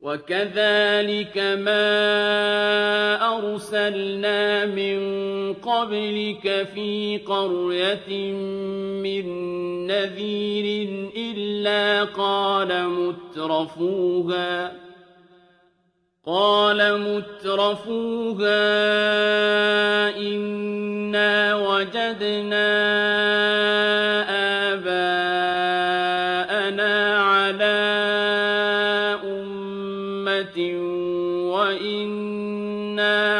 وَكَذَٰلِكَ مَا أَرْسَلْنَا مِن قَبْلِكَ فِي قَرْيَةٍ مِّن نَّذِيرٍ إِلَّا قَالَ مُتْرَفُوهَا إِنَّا وَجَدْنَا آبَاءَنَا عَلَىٰ أُمَّةٍ وَإِنَّا